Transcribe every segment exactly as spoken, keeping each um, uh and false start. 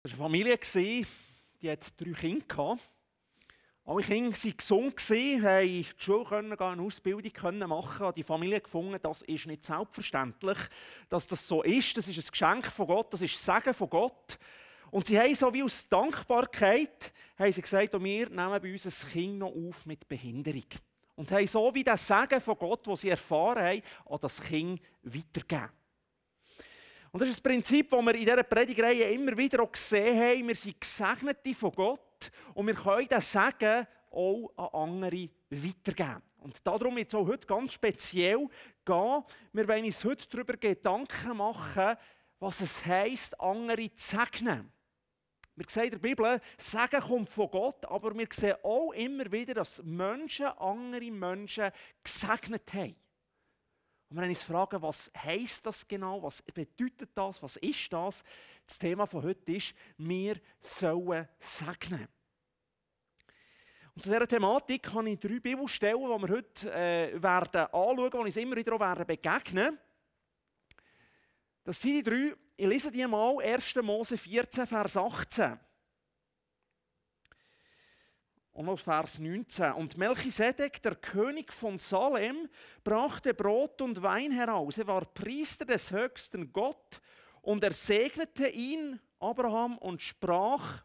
Es war eine Familie, die hat drei Kinder. Alle Kinder waren gesund, konnten in die Schule gehen, eine Ausbildung machen. Die Familie gefunden, das ist nicht selbstverständlich, dass das so ist. Das ist ein Geschenk von Gott, das ist ein Segen von Gott. Und sie haben so wie aus Dankbarkeit haben sie gesagt, wir nehmen bei uns ein Kind noch auf mit Behinderung. Und haben so wie das Segen von Gott, das sie erfahren haben, an das Kind weitergegeben. Und das ist das Prinzip, das wir in dieser Predigreihe immer wieder auch gesehen haben. Wir sind Gesegnete von Gott und wir können das Segen auch an andere weitergeben. Und darum wird es auch heute ganz speziell gehen. Wir wollen uns heute darüber Gedanken machen, was es heisst, andere zu segnen. Wir sehen in der Bibel, Segen kommt von Gott, aber wir sehen auch immer wieder, dass Menschen andere Menschen gesegnet haben. Und wir uns fragen, was heisst das genau, was bedeutet das, was ist das? Das Thema von heute ist, wir sollen segnen. Und zu dieser Thematik habe ich drei Bibelstellen, die wir heute äh, werden anschauen, die uns immer wieder auch werden begegnen. Das sind die drei, ich lese die mal, erster Mose vierzehn, Vers achtzehn. Und noch Vers neunzehn. Und Melchisedek, der König von Salem, brachte Brot und Wein heraus. Er war Priester des höchsten Gott und er segnete ihn, Abraham, und sprach: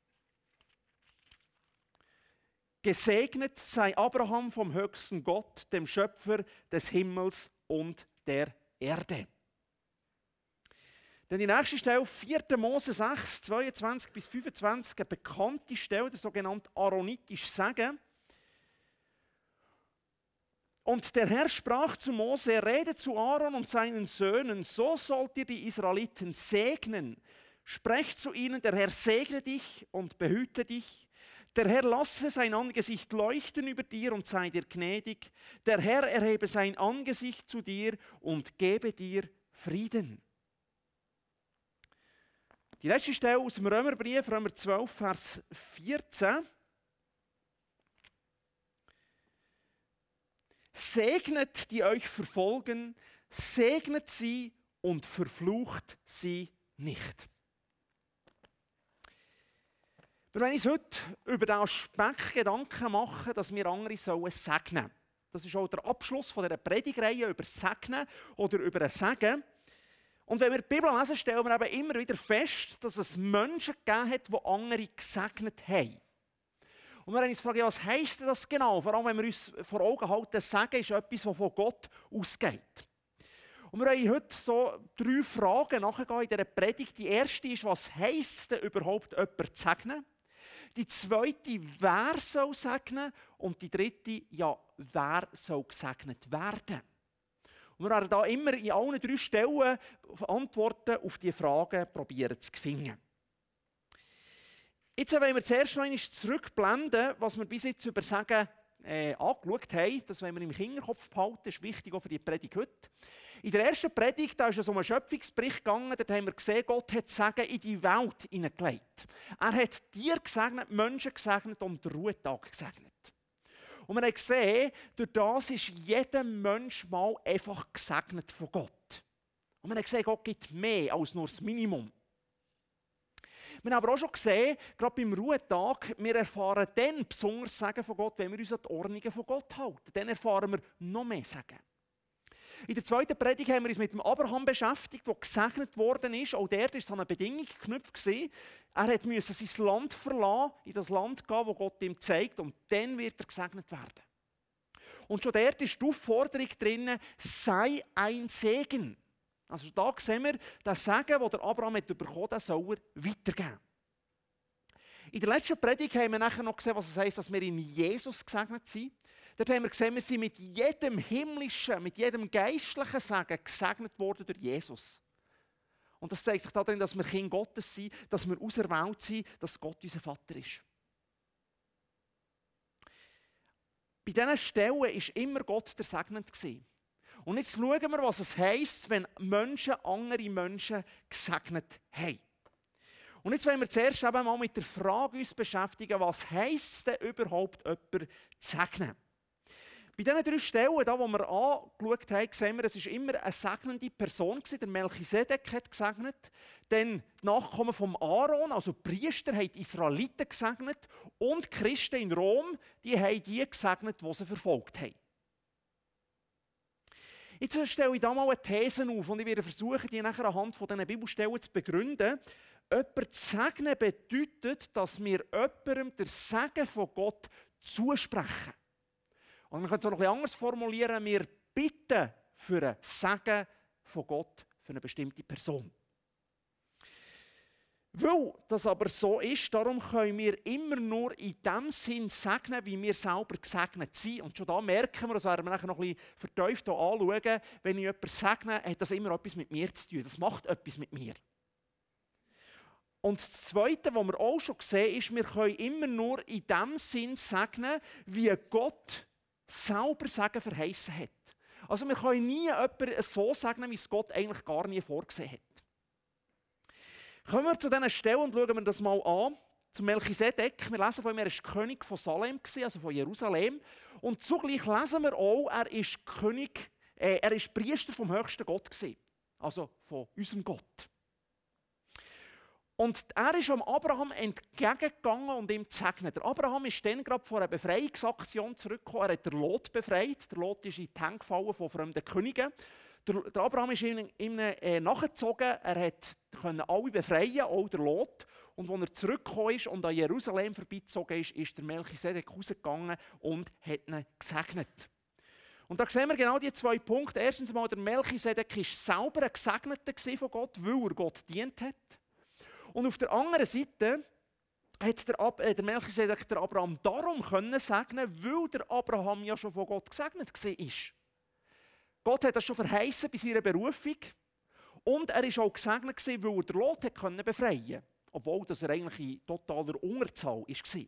Gesegnet sei Abraham vom höchsten Gott, dem Schöpfer des Himmels und der Erde. Dann die nächste Stelle, vierter Mose sechs, zweiundzwanzig bis fünfundzwanzig, eine bekannte Stelle, der sogenannte aaronitische Segen. Und der Herr sprach zu Mose: Rede zu Aaron und seinen Söhnen, so sollt ihr die Israeliten segnen. Sprecht zu ihnen, der Herr segne dich und behüte dich. Der Herr lasse sein Angesicht leuchten über dir und sei dir gnädig. Der Herr erhebe sein Angesicht zu dir und gebe dir Frieden. Die letzte Stelle aus dem Römerbrief, Römer zwölf, Vers vierzehn. Segnet, die euch verfolgen, segnet sie und verflucht sie nicht. Wir wollen uns heute über den Aspekt Gedanken machen, dass wir andere sollen segnen. Das ist auch der Abschluss von dieser Predigreihe über Segnen oder über ein Segen. Und wenn wir die Bibel lesen, stellen wir eben immer wieder fest, dass es Menschen gegeben hat, die andere gesegnet haben. Und wir haben uns gefragt, was heisst das genau? Vor allem, wenn wir uns vor Augen halten, Segen ist etwas, das von Gott ausgeht. Und wir wollen heute so drei Fragen nachgehen in dieser Predigt. Die erste ist, was heisst es denn überhaupt, jemanden zu segnen? Die zweite, wer soll segnen? Und die dritte, ja, wer soll gesegnet werden? Und wir werden da immer in allen drei Stellen Antworten auf diese Fragen probieren zu finden. Jetzt wollen wir zuerst noch einmal zurückblenden, was wir bis jetzt über Segen äh, angeschaut haben. Das wollen wir im Hinterkopf behalten, das ist wichtig auch für die Predigt heute. In der ersten Predigt da ist es um einen Schöpfungsbericht gegangen, dort haben wir gesehen, Gott hat Segen in die Welt hineingelegt. Er hat Tiere gesegnet, Menschen gesegnet und den Ruhetag gesegnet. Und wir haben gesehen, durch das ist jeder Mensch mal einfach gesegnet von Gott. Und wir haben gesehen, Gott gibt mehr als nur das Minimum. Wir haben aber auch schon gesehen, gerade beim Ruhetag, wir erfahren dann besonders Segen von Gott, wenn wir uns an die Ordnungen von Gott halten. Dann erfahren wir noch mehr Segen. In der zweiten Predigt haben wir uns mit dem Abraham beschäftigt, der gesegnet worden ist. Auch dort war es an eine Bedingung geknüpft. Er musste sein Land verlassen, in das Land gehen, das Gott ihm zeigt, und dann wird er gesegnet werden. Und schon dort ist die Aufforderung drin, sei ein Segen. Also da sehen wir, den Segen, den der Abraham hat bekommen hat, soll er weitergeben. In der letzten Predigt haben wir nachher noch gesehen, was es heisst, dass wir in Jesus gesegnet sind. Dort haben wir gesehen, wir sind mit jedem himmlischen, mit jedem geistlichen Segen gesegnet worden durch Jesus. Und das zeigt sich darin, dass wir Kinder Gottes sind, dass wir auserwählt sind, dass Gott unser Vater ist. Bei diesen Stellen war immer Gott der Segnende gewesen. Und jetzt schauen wir, was es heisst, wenn Menschen andere Menschen gesegnet haben. Und jetzt wollen wir zuerst eben mal mit der Frage uns beschäftigen, was heisst es denn überhaupt, jemanden zu segnen? Bei diesen drei Stellen, die wir angeschaut haben, sehen wir, es war immer eine segnende Person. Der Melchisedek hat gesegnet. Dann die Nachkommen von Aaron, also die Priester, haben die Israeliten gesegnet. Und die Christen in Rom, die haben die gesegnet, die sie verfolgt haben. Jetzt stelle ich da mal eine These auf und ich werde versuchen, die nachher anhand von diesen Bibelstellen zu begründen. Jemand zu segnen bedeutet, dass wir jemandem den Segen von Gott zusprechen. Und man könnte es auch noch etwas anders formulieren, wir bitten für einen Segen von Gott für eine bestimmte Person. Weil das aber so ist, darum können wir immer nur in dem Sinn segnen, wie wir selber gesegnet sind. Und schon da merken wir, das werden wir nachher noch ein bisschen vertieft anschauen, wenn ich jemanden segne, hat das immer etwas mit mir zu tun. Das macht etwas mit mir. Und das Zweite, was wir auch schon sehen, ist, wir können immer nur in dem Sinn segnen, wie Gott selber Segen verheißen hat. Also wir können nie jemanden so segnen, wie es Gott eigentlich gar nie vorgesehen hat. Kommen wir zu diesen Stellen und schauen wir das mal an. Zu Melchisedek. Wir lesen von ihm, er war König von Salem, also von Jerusalem. Und zugleich lesen wir auch, er ist König, äh, er ist Priester vom höchsten Gott gewesen, also von unserem Gott. Und er ist am Abraham entgegengegangen und ihm gesegnet. Der Abraham ist dann gerade vor einer Befreiungsaktion zurückgekommen. Er hat den Lot befreit. Der Lot ist in die Hände gefallen von fremden Königen. Der, der Abraham ist ihm, ihm äh, nachgezogen. Er konnte alle befreien, auch der Lot. Und als er zurückgekommen ist und an Jerusalem vorbeizogen ist, ist der Melchisedek rausgegangen und hat ihn gesegnet. Und da sehen wir genau die zwei Punkte. Erstens einmal, der Melchisedek war selber ein Gesegneter von Gott, weil er Gott dient hat. Und auf der anderen Seite hat der, Ab äh, der Melchisedek der Abraham darum können segnen, weil der Abraham ja schon von Gott gesegnet war. Gott hat das schon verheißen bei seiner Berufung. Und er war auch gesegnet, weil er den Lot hat können befreien, obwohl das er eigentlich in totaler Unterzahl war.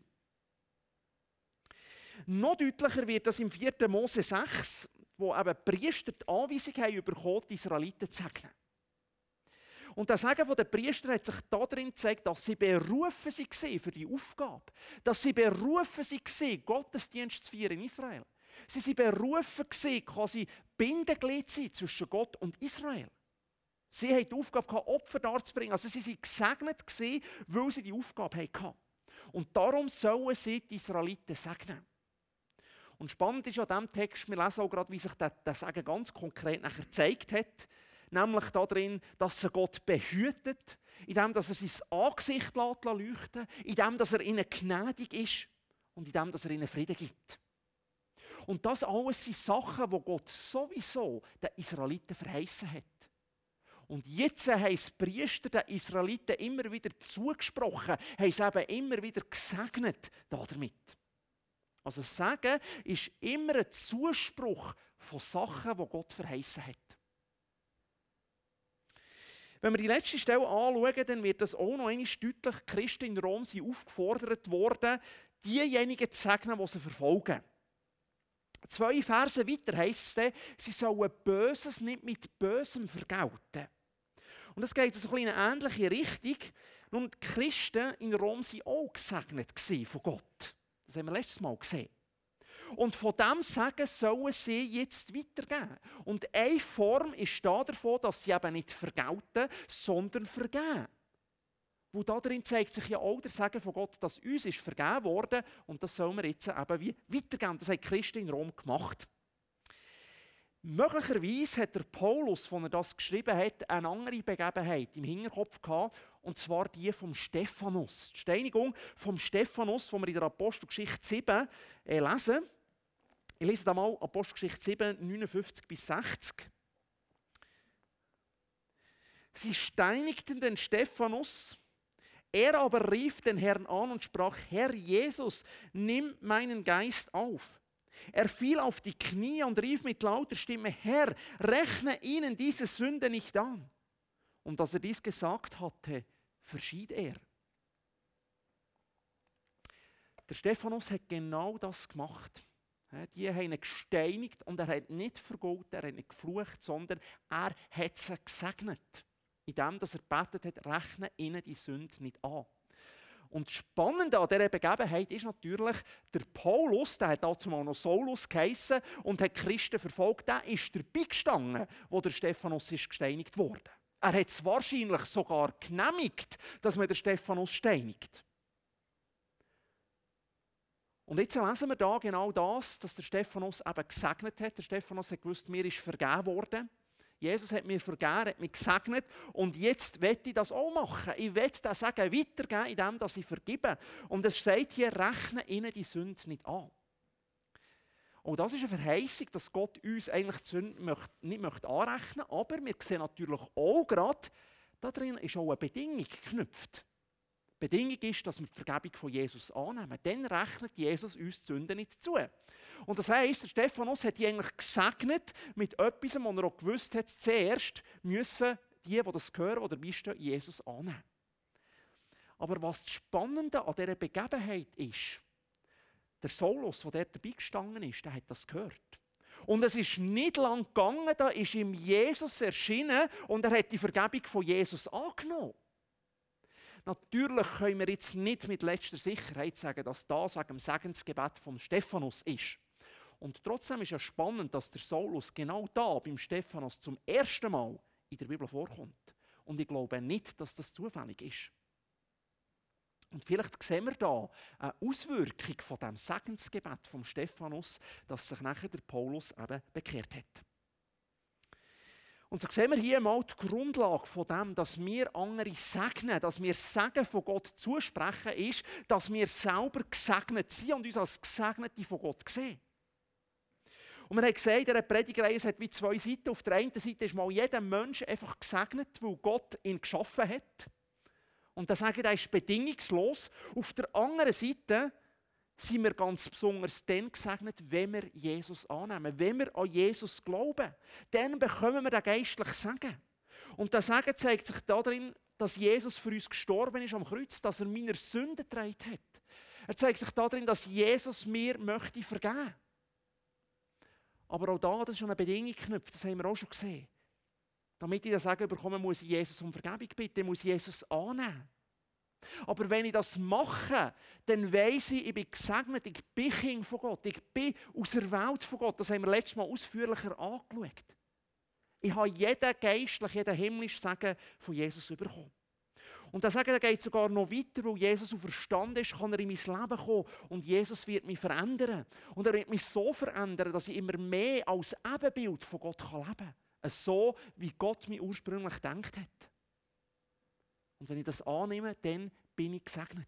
Noch deutlicher wird das im vierten Mose sechs, wo eben die Priester die Anweisung haben bekommen, die Israeliten zu segnen. Und das Segen der Priester hat sich darin gezeigt, dass sie berufen waren für die Aufgabe. Dass sie berufen waren, Gottesdienst zu feiern in Israel. Sie waren berufen, quasi Bindeglied zu sein zwischen Gott und Israel. Sie hatten die Aufgabe, Opfer darzubringen. Also sie waren gesegnet, weil sie die Aufgabe hatten. Und darum sollen sie die Israeliten segnen. Und spannend ist an diesem Text, wir lesen auch gerade, wie sich der Segen ganz konkret nachher gezeigt hat. Nämlich darin, dass er Gott behütet, indem dass er sein Angesicht leuchten lässt, indem dass er ihnen gnädig ist und indem dass er ihnen Frieden gibt. Und das alles sind Sachen, die Gott sowieso den Israeliten verheißen hat. Und jetzt haben die Priester den Israeliten immer wieder zugesprochen, haben sie eben immer wieder gesegnet damit. Also Segen ist immer ein Zuspruch von Sachen, die Gott verheißen hat. Wenn wir die letzte Stelle anschauen, dann wird das auch noch einmal deutlich. Die Christen in Rom sind aufgefordert worden, diejenigen zu segnen, die sie verfolgen. Zwei Verse weiter heisst es dann, sie sollen Böses nicht mit Bösem vergelten. Und das geht also in eine ähnliche Richtung. Nun, die Christen in Rom waren auch gesegnet von Gott. Das haben wir letztes Mal gesehen. Und von diesem Segen sollen sie jetzt weitergeben. Und eine Form ist da davon, dass sie eben nicht vergelten, sondern vergeben. Wo darin zeigt sich ja auch der Segen von Gott, dass uns ist vergeben worden und das sollen wir jetzt eben wie weitergeben. Das haben die Christen in Rom gemacht. Möglicherweise hat der Paulus, als er das geschrieben hat, eine andere Begebenheit im Hinterkopf gehabt, und zwar die vom Stephanus. Die Steinigung vom Stephanus, die wir in der Apostelgeschichte sieben äh, lesen. Ich lese da mal Apostelgeschichte sieben, neunundfünfzig bis sechzig. Sie steinigten den Stephanus. Er aber rief den Herrn an und sprach: Herr Jesus, nimm meinen Geist auf. Er fiel auf die Knie und rief mit lauter Stimme: Herr, rechne ihnen diese Sünde nicht an. Und als er dies gesagt hatte, verschied er. Der Stephanus hat genau das gemacht. Die haben ihn gesteinigt und er hat nicht vergolten, er hat nicht geflucht, sondern er hat sie gesegnet. Indem dass er gebetet hat, rechne ihnen die Sünde nicht an. Und das Spannende an dieser Begebenheit ist natürlich, der Paulus, der hat dazu mal noch Saulus geheissen und hat Christen verfolgt, der ist dabei gestanden, wo der Stephanus ist gesteinigt wurde. Er hat es wahrscheinlich sogar genehmigt, dass man den Stephanus steinigt. Und jetzt lesen wir da genau das, dass der Stephanus eben gesegnet hat. Der Stephanus hat gewusst, mir ist vergeben worden. Jesus hat mir vergeben, hat mich gesegnet und jetzt will ich das auch machen. Ich will das Segen weitergeben, indem ich vergebe. Und es sagt hier, rechne ihnen die Sünde nicht an. Und das ist eine Verheißung, dass Gott uns eigentlich die Sünde nicht möchte anrechnen möchte. Aber wir sehen natürlich auch gerade, darin ist auch eine Bedingung geknüpft. Die Bedingung ist, dass wir die Vergebung von Jesus annehmen. Dann rechnet Jesus uns die Sünde nicht zu. Und das heisst, der Stephanus hat die eigentlich gesegnet mit etwas, was er auch gewusst hat, zuerst müssen die, die das hören, die dabei stehen, Jesus annehmen. Aber was das Spannende an dieser Begebenheit ist, der Saulus, der dort dabei gestanden ist, der hat das gehört. Und es ist nicht lang gegangen, da ist ihm Jesus erschienen und er hat die Vergebung von Jesus angenommen. Natürlich können wir jetzt nicht mit letzter Sicherheit sagen, dass das wegen dem Segensgebet von Stephanus ist. Und trotzdem ist ja spannend, dass der Saulus genau da beim Stephanus zum ersten Mal in der Bibel vorkommt. Und ich glaube nicht, dass das zufällig ist. Und vielleicht sehen wir da eine Auswirkung von dem Segensgebet vom Stephanus, dass sich nachher der Paulus eben bekehrt hat. Und so sehen wir hier mal die Grundlage von dem, dass wir andere segnen, dass wir Segen von Gott zusprechen, ist, dass wir selber gesegnet sind und uns als Gesegnete von Gott sehen. Und wir haben gesehen, in dieser Predigreihe, es hat wie zwei Seiten. Auf der einen Seite ist mal jeder Mensch einfach gesegnet, weil Gott ihn geschaffen hat. Und das Segen ist bedingungslos. Auf der anderen Seite sind wir ganz besonders dann gesegnet, wenn wir Jesus annehmen, wenn wir an Jesus glauben. Dann bekommen wir den geistlichen Segen. Und der Segen zeigt sich darin, dass Jesus für uns gestorben ist am Kreuz, dass er meine Sünden getragen hat. Er zeigt sich darin, dass Jesus mir möchte vergeben. Aber auch da, das ist schon eine Bedingung geknüpft, das haben wir auch schon gesehen. Damit ich das Segen bekomme, muss ich Jesus um Vergebung bitten, ich muss Jesus annehmen. Aber wenn ich das mache, dann weiss ich, ich bin gesegnet, ich bin Kind von Gott, ich bin aus der Welt von Gott. Das haben wir letztes Mal ausführlicher angeschaut. Ich habe jeden geistlichen, jeden himmlischen Segen von Jesus bekommen. Und das Segen geht sogar noch weiter, weil Jesus auferstanden ist, kann er in mein Leben kommen und Jesus wird mich verändern. Und er wird mich so verändern, dass ich immer mehr als Ebenbild von Gott leben kann. So, wie Gott mich ursprünglich gedacht hat. Und wenn ich das annehme, dann bin ich gesegnet.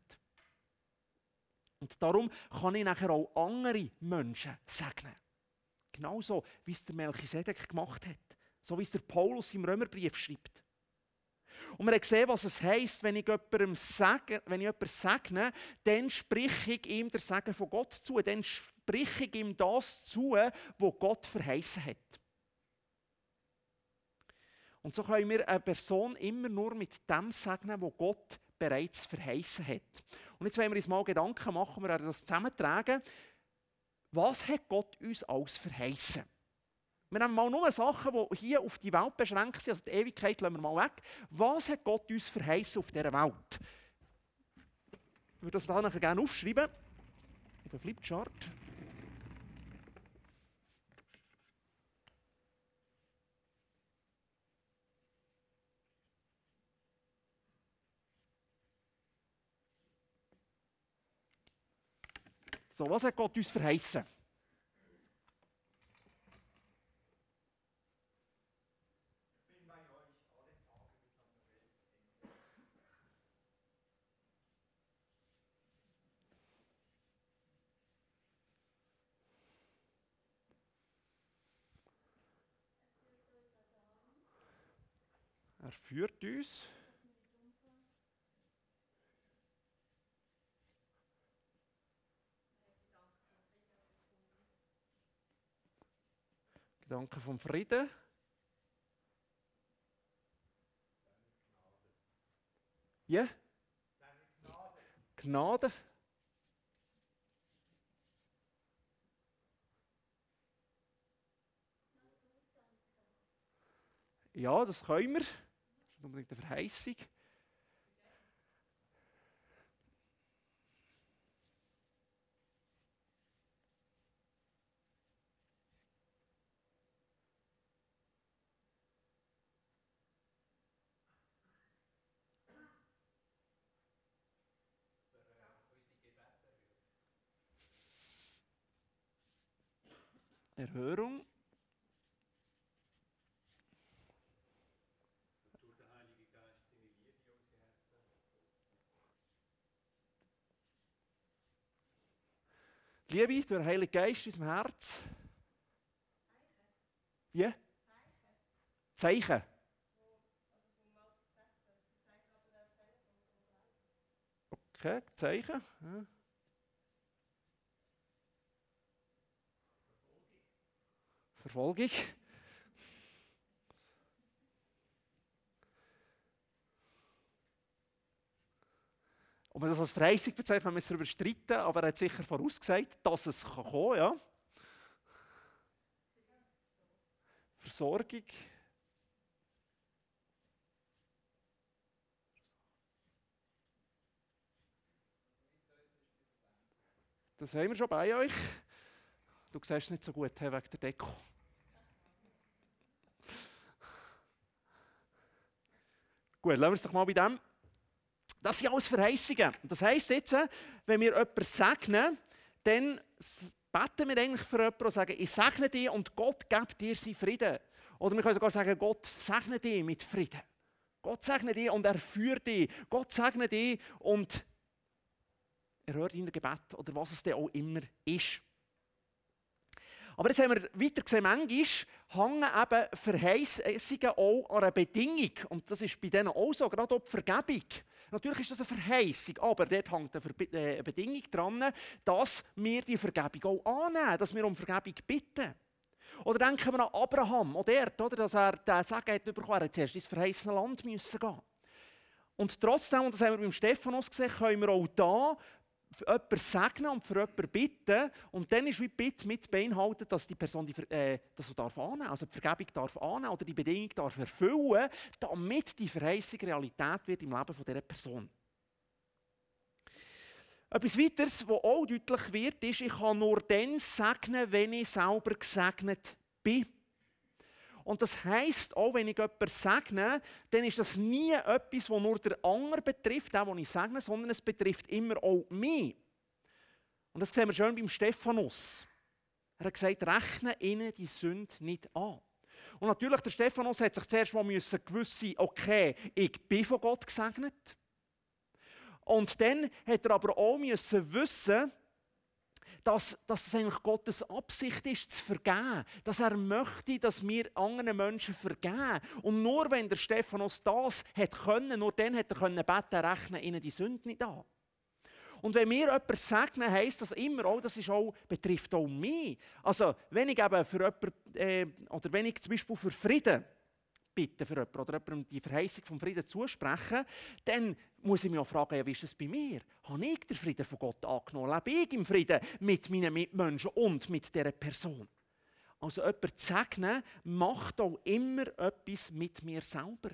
Und darum kann ich nachher auch andere Menschen segnen. Genauso, wie es der Melchisedek gemacht hat. So wie es der Paulus im Römerbrief schreibt. Und wir haben gesehen, was es heisst, wenn ich jemandem sage, wenn ich jemanden segne, dann spreche ich ihm der Segen von Gott zu. Dann spreche ich ihm das zu, was Gott verheißen hat. Und so können wir eine Person immer nur mit dem segnen, was Gott bereits verheißen hat. Und jetzt wollen wir uns mal Gedanken machen, wir werden das zusammentragen. Was hat Gott uns alles verheißen? Wir haben mal nur Sachen, die hier auf die Welt beschränkt sind, also die Ewigkeit lassen wir mal weg. Was hat Gott uns verheißen auf dieser Welt? Ich würde das da nachher gerne aufschreiben. Auf den Flipchart. So, was hat Gott uns verheißen? Er führt uns. Gedanken vom Frieden. Ja? Yeah. Gnade. Ja, das können wir. Das ist nicht unbedingt eine Verheißung. Erhörung. Liebe durch den Heiligen Geist in unserem Herz. Wie? Zeichen. Okay, Zeichen. Ja. Verfolgung. Ob man das als Verheißung bezeichnet, wenn wir es darüber streiten, aber er hat sicher vorausgesagt, dass es kommen kann, ja. Versorgung. Das haben wir schon bei euch. Du siehst es nicht so gut he, wegen der Deko. Gut, lassen wir es doch mal bei dem. Das sind alles Verheißungen. Das heisst jetzt, wenn wir jemanden segnen, dann beten wir eigentlich für jemanden und sagen, ich segne dich und Gott gibt dir seinen Frieden. Oder wir können sogar sagen, Gott segne dich mit Frieden. Gott segne dich und er führt dich. Gott segne dich und er hört dein Gebet oder was es denn auch immer ist. Aber jetzt haben wir weiter gesehen, manchmal hängen eben Verheißungen auch an einer Bedingung. Und das ist bei denen auch so, gerade auch die Vergebung. Natürlich ist das eine Verheißung, aber dort hängt eine Bedingung dran, dass wir die Vergebung auch annehmen, dass wir um Vergebung bitten. Oder denken wir an Abraham, auch dort, oder, dass er den Segen hat bekommen, er hat zuerst ins verheißene Land müssen gehen. Und trotzdem, und das haben wir beim Stephanus gesehen, können wir auch da für jemanden segnen und für jemanden bitten. Und dann ist wie die Bitte mit beinhaltet, dass die Person die, äh, das darf annehmen, also die Vergebung darf annehmen oder die Bedingung darf erfüllen, damit die Verheißung Realität wird im Leben von dieser Person. Etwas weiteres, was auch deutlich wird, ist, ich kann nur dann segnen, wenn ich selber gesegnet bin. Und das heisst, auch wenn ich jemanden segne, dann ist das nie etwas, das nur der andere betrifft, den, den ich segne, sondern es betrifft immer auch mich. Und das sehen wir schön beim Stephanus. Er hat gesagt, rechne ihnen die Sünde nicht an. Und natürlich, der Stephanus hat sich zuerst mal müssen gewusst, okay, ich bin von Gott gesegnet. Und dann hat er aber auch müssen wissen, dass, dass es eigentlich Gottes Absicht ist, zu vergeben. Dass er möchte, dass wir anderen Menschen vergeben. Und nur wenn der Stephanus das hat können, nur dann hat er können beten, rechnen ihnen die Sünde nicht an. Und wenn wir jemanden segnen, heisst das immer auch, das ist auch, betrifft auch mich. Also wenn ich eben für jemanden, äh, oder wenn ich zum Beispiel für Frieden bitte für jemanden oder jemandem die Verheißung vom Frieden zusprechen, dann muss ich mich auch fragen, ja, wie ist es bei mir? Habe ich den Frieden von Gott angenommen? Lebe ich im Frieden mit meinen Mitmenschen und mit dieser Person? Also jemanden zu segnen, macht auch immer etwas mit mir selber.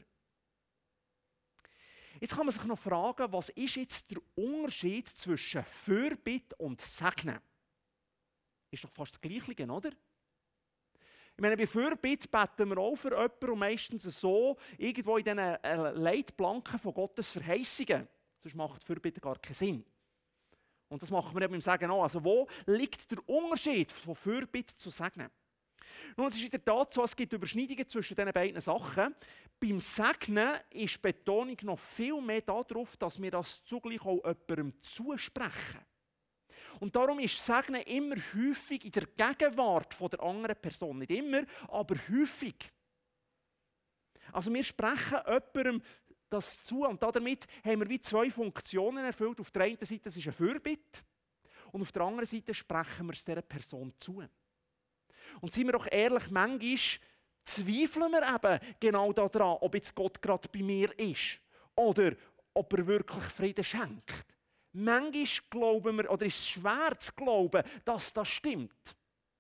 Jetzt kann man sich noch fragen, was ist jetzt der Unterschied zwischen Fürbitte und Segnen? Ist doch fast das Gleiche, oder? Ich meine, bei Fürbitte beten wir auch für jemanden und meistens so, irgendwo in diesen Leitplanken von Gottes Verheißungen. Sonst macht Fürbitte gar keinen Sinn. Und das machen wir eben beim Sagen auch. Also wo liegt der Unterschied von Fürbitte zu Segnen? Nun, es ist in der Tat so, es gibt Überschneidungen zwischen diesen beiden Sachen. Beim Segnen ist die Betonung noch viel mehr darauf, dass wir das zugleich auch jemandem zusprechen. Und darum ist Segnen immer häufig in der Gegenwart von der anderen Person. Nicht immer, aber häufig. Also wir sprechen jemandem das zu und damit haben wir wie zwei Funktionen erfüllt. Auf der einen Seite das ist eine Fürbitte und auf der anderen Seite sprechen wir es dieser Person zu. Und seien wir doch ehrlich, manchmal zweifeln wir eben genau daran, ob jetzt Gott gerade bei mir ist oder ob er wirklich Frieden schenkt. Manchmal glauben wir, oder ist es schwer zu glauben, dass das stimmt.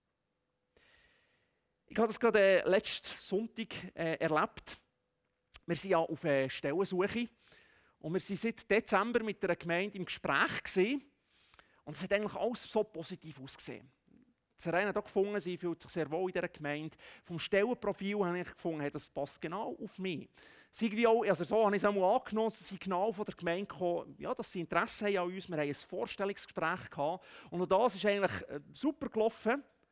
Ich habe das gerade äh, letzten Sonntag äh, erlebt. Wir sind ja auf eine Stellensuche und wir waren seit Dezember mit einer Gemeinde im Gespräch gewesen, und es hat eigentlich alles so positiv ausgesehen. Serena hat auch gefunden, sie fühlt sich sehr wohl in dieser Gemeinde. Vom Stellenprofil habe ich gefunden, hey, das passt genau auf mich. Sie auch, also so habe ich es einmal angenommen, sie sind genau von der Gemeinde gekommen, ja, dass sie Interesse haben an uns. Wir haben ein Vorstellungsgespräch gehabt und auch das ist eigentlich super gelaufen.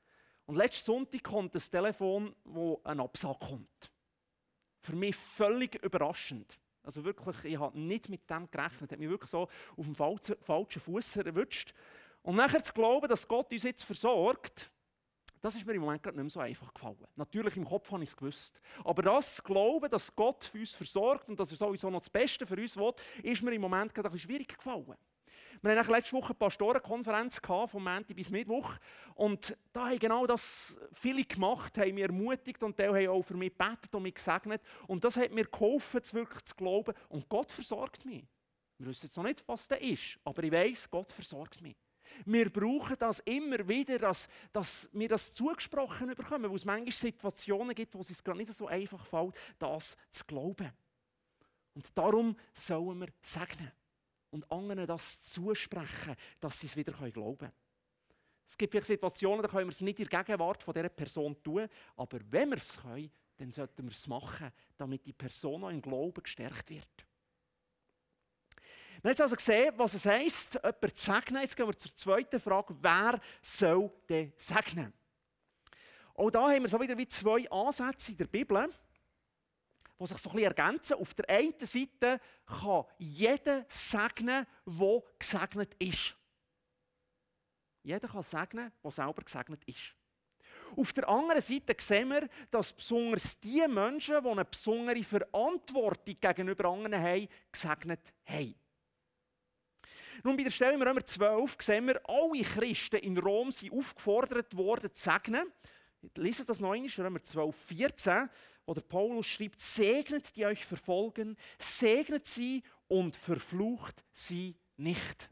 Und letzten Sonntag kommt das Telefon, wo ein Absag kommt. Für mich völlig überraschend. Also wirklich, ich habe nicht mit dem gerechnet. Hat mich wirklich so auf dem falschen, falschen Fuß erwischt. Und nachher zu glauben, dass Gott uns jetzt versorgt, das ist mir im Moment gerade nicht mehr so einfach gefallen. Natürlich, im Kopf habe ich es gewusst. Aber das zu glauben, dass Gott für uns versorgt und dass er sowieso noch das Beste für uns will, ist mir im Moment gerade ein bisschen schwierig gefallen. Wir hatten letzte Woche eine Pastorenkonferenz vom Montag bis Mittwoch. Und da haben genau das viele gemacht, haben mich ermutigt und die haben auch für mich gebetet und mich gesegnet. Und das hat mir geholfen, wirklich zu glauben. Und Gott versorgt mich. Wir wissen jetzt noch nicht, was das ist, aber ich weiss, Gott versorgt mich. Wir brauchen das immer wieder, dass, dass wir das zugesprochen bekommen, weil es manchmal Situationen gibt, wo es uns gerade nicht so einfach fällt, das zu glauben. Und darum sollen wir segnen und anderen das zusprechen, dass sie es wieder glauben können. Es gibt vielleicht Situationen, da können wir es nicht in der Gegenwart von dieser Person tun, aber wenn wir es können, dann sollten wir es machen, damit die Person auch im Glauben gestärkt wird. Wir haben jetzt also gesehen, was es heisst, jemanden zu segnen. Jetzt gehen wir zur zweiten Frage, wer soll denn segnen? Auch da haben wir so wieder wie zwei Ansätze in der Bibel, die sich so ein bisschen ergänzen. Auf der einen Seite kann jeder segnen, der gesegnet ist. Jeder kann segnen, der selber gesegnet ist. Auf der anderen Seite sehen wir, dass besonders die Menschen, die eine besondere Verantwortung gegenüber anderen haben, gesegnet haben. Nun, bei der Stelle in Römer zwölf sehen wir, alle Christen in Rom sind aufgefordert worden zu segnen. Lesen das noch einmal, Römer zwölf, vierzehn, wo der Paulus schreibt, segnet die euch verfolgen, segnet sie und verflucht sie nicht.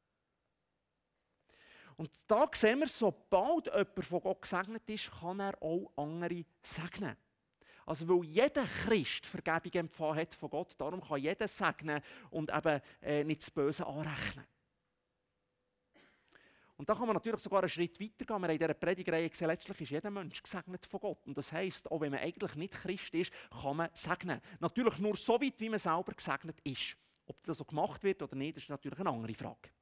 Und da sehen wir, sobald jemand von Gott gesegnet ist, kann er auch andere segnen. Also weil jeder Christ Vergebung empfangen hat von Gott, darum kann jeder segnen und eben äh, nicht das Böse anrechnen. Und da kann man natürlich sogar einen Schritt weiter gehen. Wir haben in dieser Predigreihe gesehen, letztlich ist jeder Mensch gesegnet von Gott. Und das heisst, auch wenn man eigentlich nicht Christ ist, kann man segnen. Natürlich nur so weit, wie man selber gesegnet ist. Ob das so gemacht wird oder nicht, ist natürlich eine andere Frage.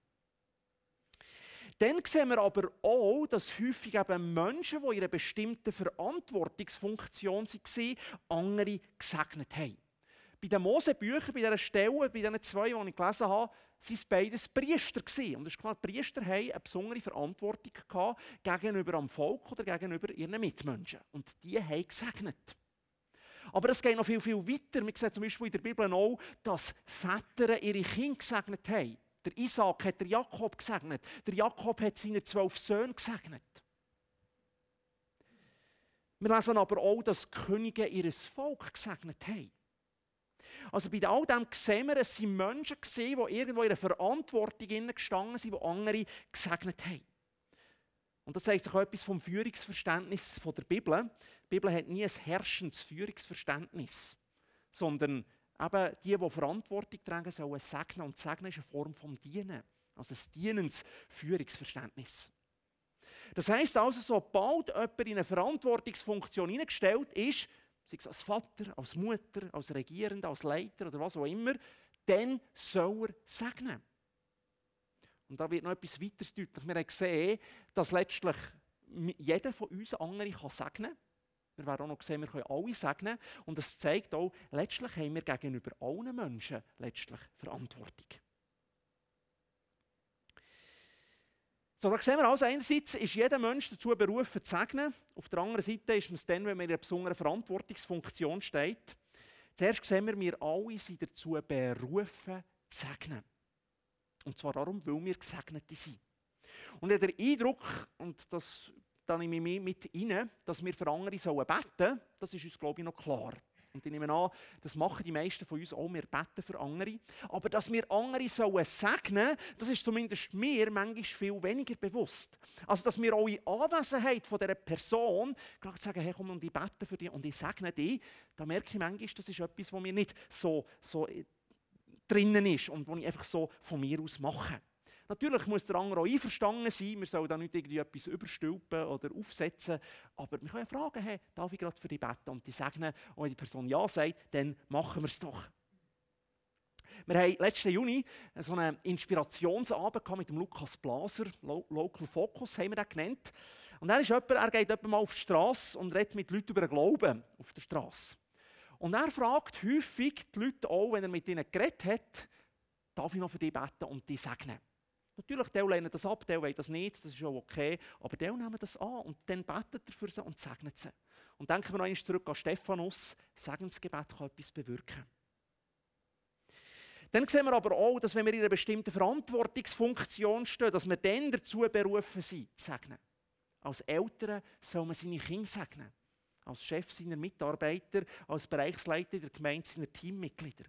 Dann sehen wir aber auch, dass häufig eben Menschen, die in einer bestimmten Verantwortungsfunktion waren, andere gesegnet haben. Bei den Mosebüchern, bei dieser Stelle, bei diesen zwei, die ich gelesen habe, waren es beides Priester. Und es ist klar, die Priester haben eine besondere Verantwortung gehabt gegenüber dem Volk oder gegenüber ihren Mitmenschen. Und die haben gesegnet. Aber es geht noch viel, viel weiter. Wir sehen zum Beispiel in der Bibel auch, dass Väter ihre Kinder gesegnet haben. Der Isaac hat der Jakob gesegnet. Der Jakob hat seine zwölf Söhne gesegnet. Wir lesen aber auch, dass die Könige ihr Volk gesegnet haben. Also bei all dem sehen wir, es waren Menschen, die irgendwo in einer Verantwortung gestanden sind, die andere gesegnet haben. Und das zeigt sich auch etwas vom Führungsverständnis der Bibel. Die Bibel hat nie ein herrschendes Führungsverständnis, sondern eben die, die Verantwortung tragen, sollen segnen. Und segnen ist eine Form vom Dienen. Also ein dienendes Führungsverständnis. Das heisst also, sobald jemand in eine Verantwortungsfunktion hineingestellt ist, sei es als Vater, als Mutter, als Regierender, als Leiter oder was auch immer, dann soll er segnen. Und da wird noch etwas weiteres deutlich. Wir haben gesehen, dass letztlich jeder von uns andere kann segnen kann. Wir werden auch noch sehen, wir können alle segnen. Und das zeigt auch, letztlich haben wir gegenüber allen Menschen letztlich Verantwortung. So, da sehen wir also, einerseits ist jeder Mensch dazu berufen zu segnen. Auf der anderen Seite ist es dann, wenn man in einer besonderen Verantwortungsfunktion steht. Zuerst sehen wir, wir alle sind dazu berufen zu segnen. Und zwar darum, weil wir Gesegnete sind. Und ich habe den Eindruck, und das da nehme ich mich mit rein, dass wir für andere sollen beten, das ist uns, glaube ich, noch klar. Und ich nehme an, das machen die meisten von uns auch, wir beten für andere. Aber dass wir andere sollen segnen, das ist zumindest mir manchmal viel weniger bewusst. Also, dass wir auch in Anwesenheit von dieser Person gerade sagen, hey, komm und ich bete für dich und ich segne dich, da merke ich manchmal, das ist etwas, was mir nicht so, so drinnen ist und was ich einfach so von mir aus mache. Natürlich muss der andere auch einverstanden sein, wir sollen da nicht irgendwie etwas überstülpen oder aufsetzen, aber wir können fragen, hey, darf ich gerade für dich beten und die segnen, und wenn die Person ja sagt, dann machen wir es doch. Wir haben letzten Juni so einen Inspirationsabend mit dem Lukas Blaser, Lo- Local Focus haben wir den genannt. Und er ist jemand, er geht jemand mal auf die Straße und redet mit Leuten über den Glauben auf der Straße. Und er fragt häufig die Leute auch, wenn er mit ihnen geredet hat, darf ich noch für dich beten und dich segnen? Natürlich, die lehnen das ab, die wollen das nicht, das ist auch okay, aber die nehmen das an und dann betet er für sie und segnet sie. Und denken wir noch einmal zurück an Stephanus, Segensgebet kann etwas bewirken. Dann sehen wir aber auch, dass wenn wir in einer bestimmten Verantwortungsfunktion stehen, dass wir dann dazu berufen sind, zu segnen. Als Eltern soll man seine Kinder segnen. Als Chef seiner Mitarbeiter, als Bereichsleiter der Gemeinde seiner Teammitglieder.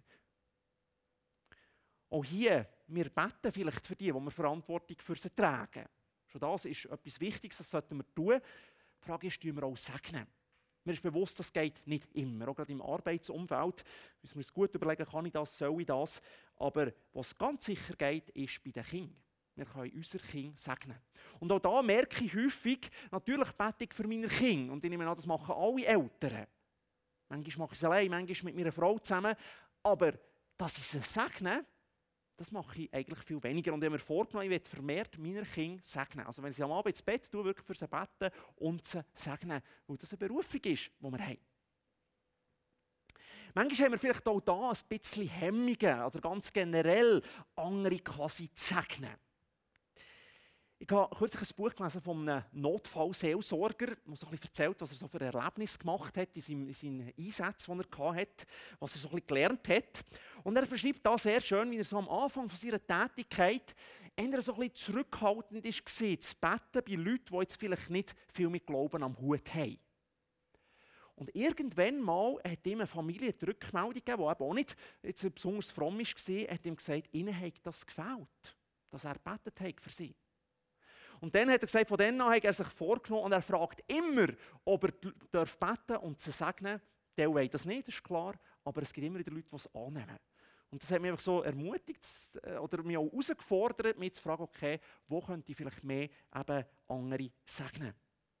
Auch hier, wir beten vielleicht für die, die wir Verantwortung für sie tragen. Schon das ist etwas Wichtiges, das sollten wir tun. Die Frage ist, tun wir auch segnen? Mir ist bewusst, das geht nicht immer. Auch gerade im Arbeitsumfeld müssen wir uns gut überlegen, kann ich das, soll ich das. Aber was ganz sicher geht, ist bei den Kindern. Wir können unsere Kinder segnen. Und auch da merke ich häufig, natürlich bete ich für meine Kinder. Und ich nehme an, das machen alle Eltern. Manchmal mache ich es allein, manchmal mit meiner Frau zusammen. Aber dass ich sie segne, das mache ich eigentlich viel weniger. Und ich habe mir vorgenommen, ich werde vermehrt meine Kinder segnen. Also wenn sie am Abend ins Bett tun, wirklich für sie beten und sie segnen. Weil das eine Berufung ist, die wir haben. Manchmal haben wir vielleicht auch da ein bisschen Hemmungen oder ganz generell andere quasi zu segnen. Ich habe kürzlich ein Buch gelesen von einem Notfallseelsorger, der so ein bisschen erzählt, was er so für Erlebnisse gemacht hat in seinen, in seinen Einsätzen, die er hatte, was er so ein bisschen gelernt hat. Und er beschreibt da sehr schön, wie er so am Anfang von seiner Tätigkeit eher so ein bisschen zurückhaltend war, zu beten bei Leuten, die jetzt vielleicht nicht viel mit Glauben am Hut haben. Und irgendwann mal hat ihm eine Familie die Rückmeldung gegeben, die eben auch nicht jetzt besonders fromm war, hat ihm gesagt, ihnen hat das gefällt, dass er gebetet hat für sie. Und dann hat er gesagt, von dann an hat er sich vorgenommen und er fragt immer, ob er darf beten und sie segnen. Der will das nicht, das ist klar, aber es gibt immer wieder Leute, die es annehmen. Und das hat mich einfach so ermutigt oder mich auch herausgefordert, mich zu fragen, okay, wo könnte ich vielleicht mehr eben andere segnen.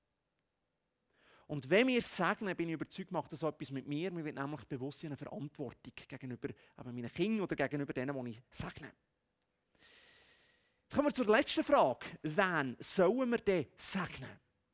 Und wenn wir segnen, bin ich überzeugt, macht das etwas mit mir. Mir wird nämlich bewusst eine Verantwortung gegenüber eben meinen Kindern oder gegenüber denen, die ich segne. Jetzt kommen wir zur letzten Frage. Wen sollen wir denn segnen?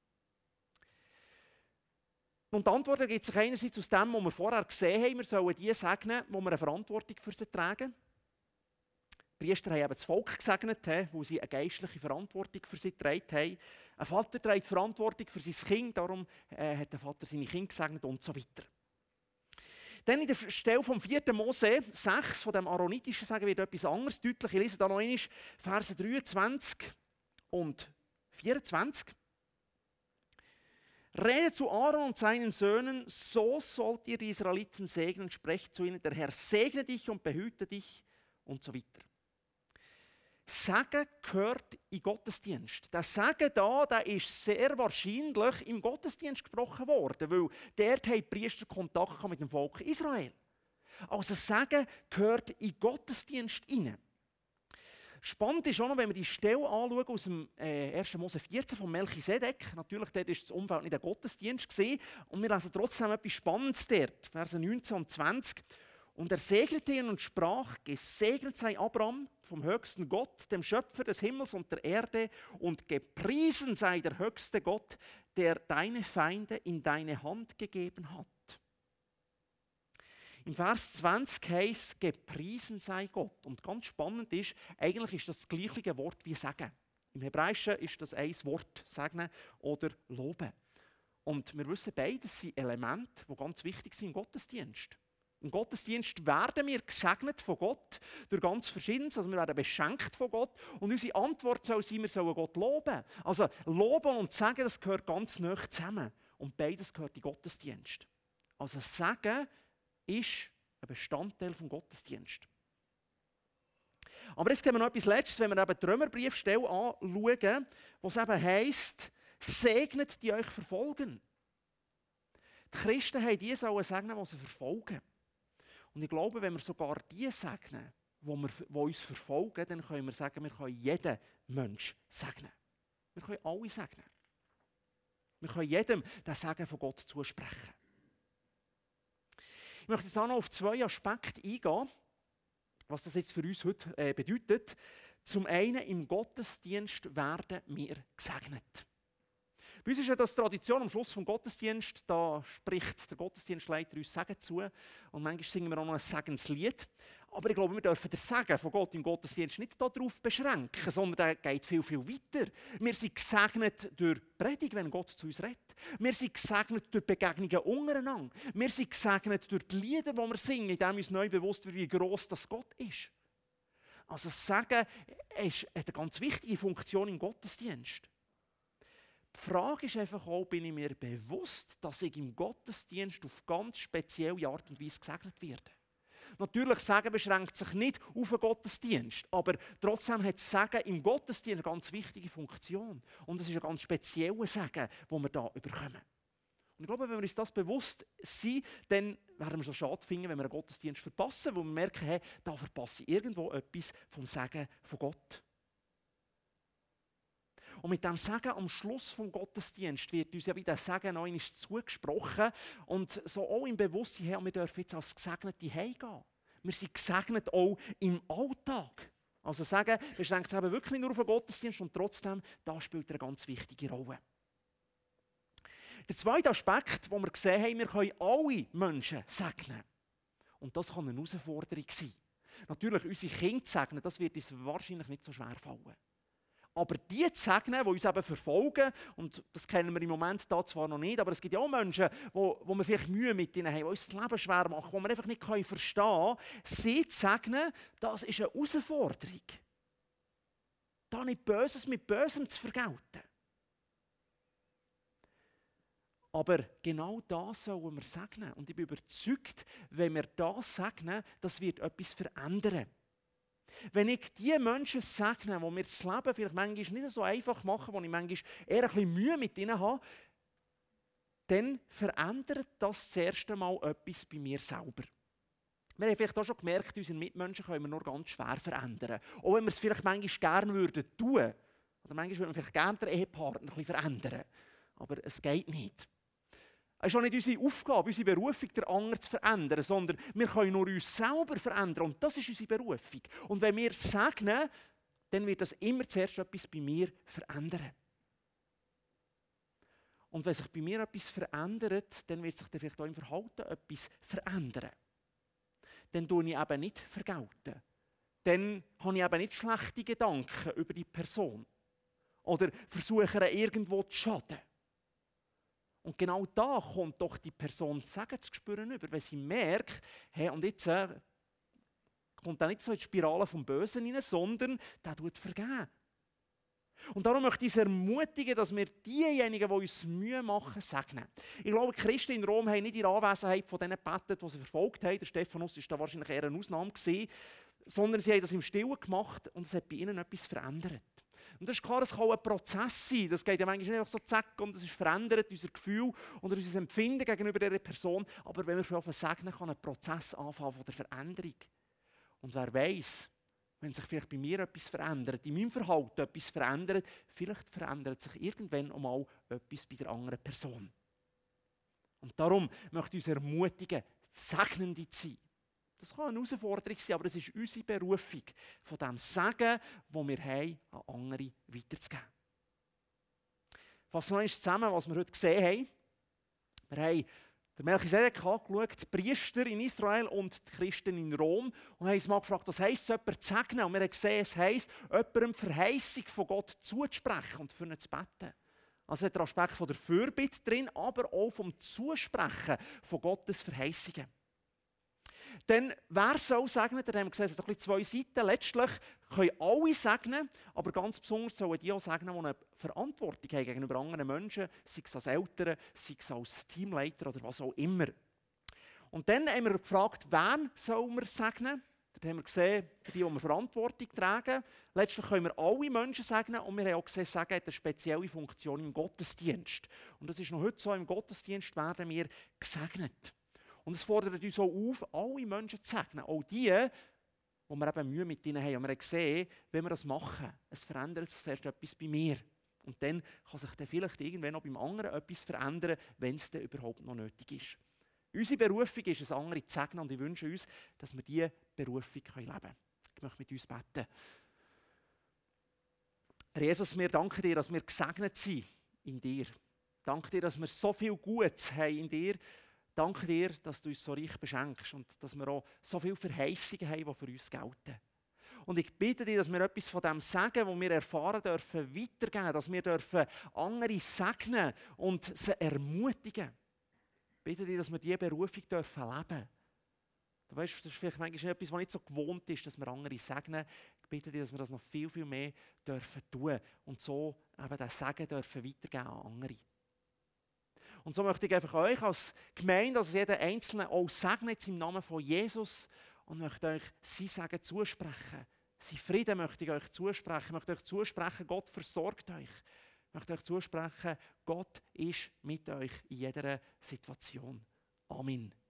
Und die Antwort gibt sich einerseits aus dem, was wir vorher gesehen haben. Wir sollen die segnen, wo wir eine Verantwortung für sie tragen. Die Priester haben eben das Volk gesegnet, weil sie eine geistliche Verantwortung für sie getragen haben. Ein Vater trägt Verantwortung für sein Kind, darum äh, hat der Vater seine Kinder gesegnet und so weiter. Dann in der Stelle vom vierten Mose sechs, von dem aaronitischen Segen, wird etwas anderes deutlich. Ich lese da noch einmal Verse dreiundzwanzig und vierundzwanzig. Rede zu Aaron und seinen Söhnen, so sollt ihr die Israeliten segnen, sprecht zu ihnen, der Herr segne dich und behüte dich und so weiter. Segen gehört in Gottesdienst. Der Segen da, der ist sehr wahrscheinlich im Gottesdienst gesprochen worden, weil dort haben die Priester Kontakt mit dem Volk Israel. Also Segen gehört in Gottesdienst hinein. Spannend ist auch noch, wenn wir die Stelle anschauen aus dem äh, ersten Mose vierzehn von Melchisedek. Natürlich, dort war das Umfeld nicht ein Gottesdienst gewesen, und wir lesen trotzdem etwas Spannendes dort, Verse neunzehn und zwanzig. Und er segnete ihn und sprach, gesegnet sei Abraham vom höchsten Gott, dem Schöpfer des Himmels und der Erde, und gepriesen sei der höchste Gott, der deine Feinde in deine Hand gegeben hat. Im Vers zwanzig heisst, gepriesen sei Gott. Und ganz spannend ist, eigentlich ist das das gleiche Wort wie Segen. Im Hebräischen ist das ein Wort, segnen oder loben. Und wir wissen, beides sind Elemente, die ganz wichtig sind im Gottesdienst. Im Gottesdienst werden wir gesegnet von Gott durch ganz Verschiedenes, also wir werden beschenkt von Gott, und unsere Antwort soll sein, wir sollen Gott loben. Also loben und Segen, das gehört ganz nah zusammen, und beides gehört in Gottesdienst. Also Segen ist ein Bestandteil des Gottesdienstes. Aber jetzt sehen wir noch etwas Letztes, wenn wir eben die Römerbriefstelle anschauen, wo es eben heisst, segnet die euch verfolgen. Die Christen haben die sollen segnen, die sie verfolgen. Und ich glaube, wenn wir sogar die segnen, die, wir, die uns verfolgen, dann können wir sagen, wir können jeden Menschen segnen. Wir können alle segnen. Wir können jedem den Segen von Gott zusprechen. Ich möchte jetzt auch noch auf zwei Aspekte eingehen, was das jetzt für uns heute äh, bedeutet. Zum einen, im Gottesdienst werden wir gesegnet. Bei uns ist ja das Tradition am Schluss vom Gottesdienst, da spricht der Gottesdienstleiter uns Segen zu und manchmal singen wir auch noch ein Segenslied. Aber ich glaube, wir dürfen den Segen von Gott im Gottesdienst nicht darauf beschränken, sondern der geht viel, viel weiter. Wir sind gesegnet durch Predigt, wenn Gott zu uns redet. Wir sind gesegnet durch Begegnungen untereinander. Wir sind gesegnet durch die Lieder, die wir singen, indem uns neu bewusst wird, wie gross das Gott ist. Also Segen ist eine ganz wichtige Funktion im Gottesdienst. Die Frage ist einfach auch, bin ich mir bewusst, dass ich im Gottesdienst auf ganz spezielle Art und Weise gesegnet werde. Natürlich, Segen beschränkt sich nicht auf den Gottesdienst, aber trotzdem hat Segen im Gottesdienst eine ganz wichtige Funktion. Und es ist ein ganz spezieller Segen, den wir hier bekommen. Und ich glaube, wenn wir uns das bewusst sind, dann werden wir so schade finden, wenn wir einen Gottesdienst verpassen, wo wir merken, hey, da verpasse ich irgendwo etwas vom Segen von Gott. Und mit dem Segen am Schluss vom Gottesdienst wird uns ja wieder der Segen noch einmal zugesprochen. Und so auch im Bewusstsein, hey, wir dürfen jetzt als Gesegnete heimgehen. Wir sind gesegnet auch im Alltag. Also Segen beschränkt sich eben wirklich nur auf den Gottesdienst und trotzdem, da spielt er eine ganz wichtige Rolle. Der zweite Aspekt, den wir gesehen haben, wir können alle Menschen segnen. Und das kann eine Herausforderung sein. Natürlich, unsere Kinder zu segnen, das wird uns wahrscheinlich nicht so schwer fallen. Aber die zu segnen, die uns eben verfolgen, und das kennen wir im Moment da zwar noch nicht, aber es gibt ja auch Menschen, wo, wo wir vielleicht Mühe mit ihnen haben, die uns das Leben schwer machen, die wir einfach nicht verstehen können. Sie zu segnen, das ist eine Herausforderung. Da nicht Böses mit Bösem zu vergelten. Aber genau das sollen wir segnen. Und ich bin überzeugt, wenn wir das segnen, das wird etwas verändern. Wenn ich die Menschen segne, die mir das Leben vielleicht manchmal nicht so einfach machen, wo ich manchmal eher ein bisschen Mühe mit ihnen habe, dann verändert das das erste Mal etwas bei mir selber. Wir haben vielleicht auch schon gemerkt, unsere Mitmenschen können wir nur ganz schwer verändern. Auch wenn wir es vielleicht manchmal gerne würden tun. Oder manchmal würden wir vielleicht gerne den Ehepartner ein bisschen verändern. Aber es geht nicht. Es ist auch nicht unsere Aufgabe, unsere Berufung, den anderen zu verändern, sondern wir können nur uns selber verändern. Und das ist unsere Berufung. Und wenn wir segnen, dann wird das immer zuerst etwas bei mir verändern. Und wenn sich bei mir etwas verändert, dann wird sich dann vielleicht auch im Verhalten etwas verändern. Dann tue ich eben nicht vergelten. Dann habe ich eben nicht schlechte Gedanken über die Person. Oder versuche ihr irgendwo zu schaden. Und genau da kommt doch die Person Segen zu spüren über, wenn sie merkt, hey, und jetzt äh, kommt er nicht so in die Spirale vom Bösen hinein, sondern der tut vergeben. Und darum möchte ich uns ermutigen, dass wir diejenigen, die uns Mühe machen, segnen. Ich glaube, die Christen in Rom haben nicht in Anwesenheit von denen gebetet, die sie verfolgt haben. Der Stephanus war da wahrscheinlich eher eine Ausnahme gewesen, sondern sie haben das im Stillen gemacht und es hat bei ihnen etwas verändert. Und das ist klar, es kann auch ein Prozess sein. Das geht ja manchmal nicht einfach so zack und es ist verändert, unser Gefühl oder unser Empfinden gegenüber dieser Person. Aber wenn wir für segnen, kann ein Prozess anfangen von der Veränderung. Und wer weiß, wenn sich vielleicht bei mir etwas verändert, in meinem Verhalten etwas verändert, vielleicht verändert sich irgendwann einmal etwas bei der anderen Person. Und darum möchte ich uns ermutigen, Segnende zu sein. Das kann eine Herausforderung sein, aber es ist unsere Berufung, von dem Segen, das wir haben, an andere weiterzugeben. Fassen wir noch zusammen, was wir heute gesehen haben. Wir haben den Melchisedek angeschaut, die Priester in Israel und die Christen in Rom, und haben uns mal gefragt, was heisst es, jemanden zu segnen? Und wir haben gesehen, es heisst, jemandem die Verheißung von Gott zuzusprechen und für ihn zu beten. Also hat der Aspekt von der Fürbitte drin, aber auch vom Zusprechen von Gottes Verheißungen. Denn wer soll segnen? Da haben wir gesehen, es hat zwei Seiten. Letztlich können alle segnen, aber ganz besonders sollen die auch segnen, die eine Verantwortung haben gegenüber anderen Menschen, sei es als Eltern, sei es als Teamleiter oder was auch immer. Und dann haben wir gefragt, wen soll man segnen? Da haben wir gesehen, die, die wir Verantwortung tragen. Letztlich können wir alle Menschen segnen und wir haben auch gesehen, Segen hat eine spezielle Funktion im Gottesdienst. Und das ist noch heute so, im Gottesdienst werden wir gesegnet. Und es fordert uns auch auf, alle Menschen zu segnen. Auch die, wo wir eben Mühe mit ihnen haben. Und wir haben gesehen, wenn wir das machen, es verändert sich zuerst etwas bei mir. Und dann kann sich dann vielleicht irgendwann auch beim anderen etwas verändern, wenn es dann überhaupt noch nötig ist. Unsere Berufung ist es, andere zu segnen. Und ich wünsche uns, dass wir diese Berufung leben können. Ich möchte mit uns beten. Herr Jesus, wir danken dir, dass wir gesegnet sind in dir. Danke dir, dass wir so viel Gutes haben in dir. Danke dir, dass du uns so reich beschenkst und dass wir auch so viele Verheißungen haben, die für uns gelten. Und ich bitte dich, dass wir etwas von dem Segen, das wir erfahren dürfen, weitergeben, dass wir dürfen andere segnen und sie ermutigen. Ich bitte dich, dass wir diese Berufung dürfen leben. Du weißt, das ist vielleicht manchmal etwas, was nicht so gewohnt ist, dass wir andere segnen. Ich bitte dich, dass wir das noch viel, viel mehr dürfen tun und so eben den Segen dürfen weitergeben an andere. Und so möchte ich einfach euch als Gemeinde, also jeder Einzelne, auch segnen im Namen von Jesus und möchte euch sein Segen zusprechen. Sein Frieden möchte ich euch zusprechen. Ich möchte euch zusprechen, Gott versorgt euch. Ich möchte euch zusprechen, Gott ist mit euch in jeder Situation. Amen.